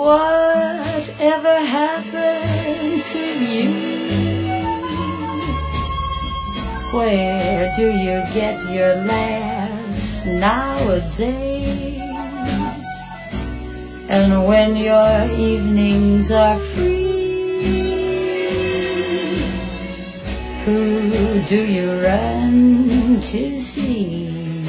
Whatever happened to you? Where do you get your laughs nowadays? And when your evenings are free, who do you run to see?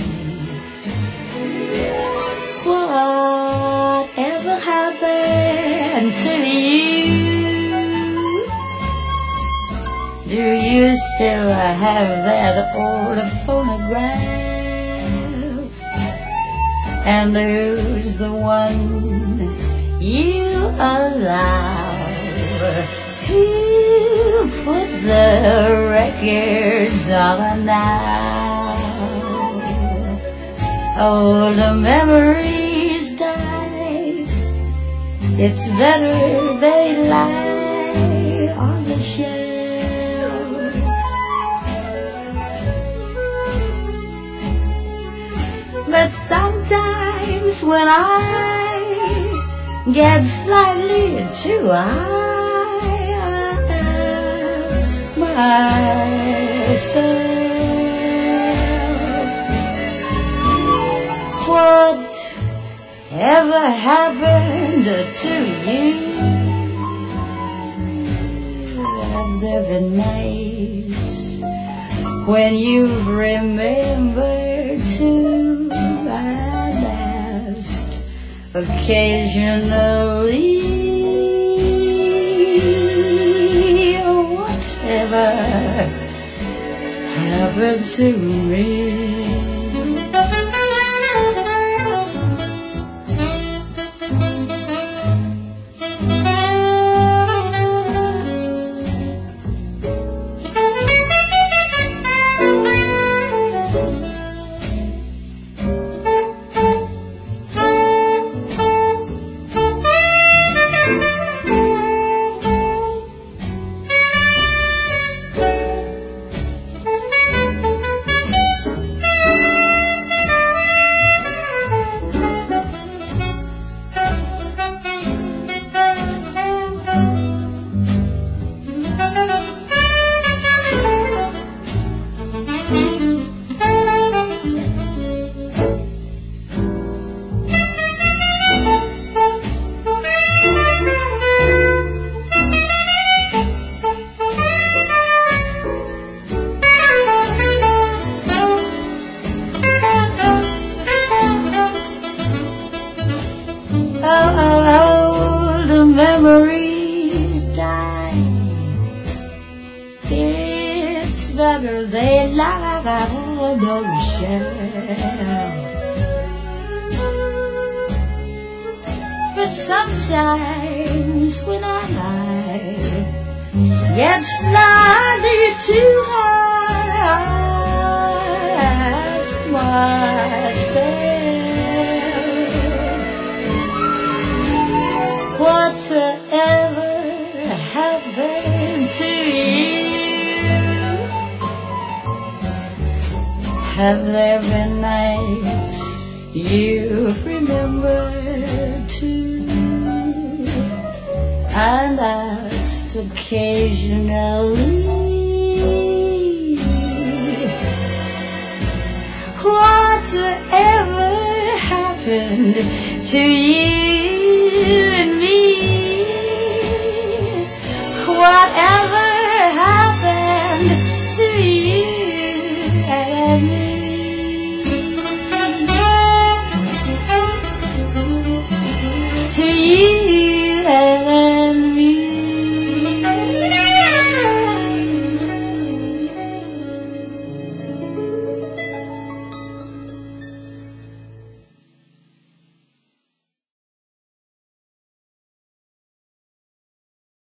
Whatever happened to you? Do you still have that old phonograph? And who's the one you allow to put the records on now? Old memories die. It's better they lie on the shelf. But sometimes when I get slightly too high, I ask myself, whatever happened to you? Have there been nights when you've remembered to and asked occasionally, whatever happened to me? Old memories die. It's better they lie on the shelf. But sometimes when I get slightly too high, I ask myself, whatever happened to you? Have there been nights you remember too, and asked occasionally, whatever happened to you?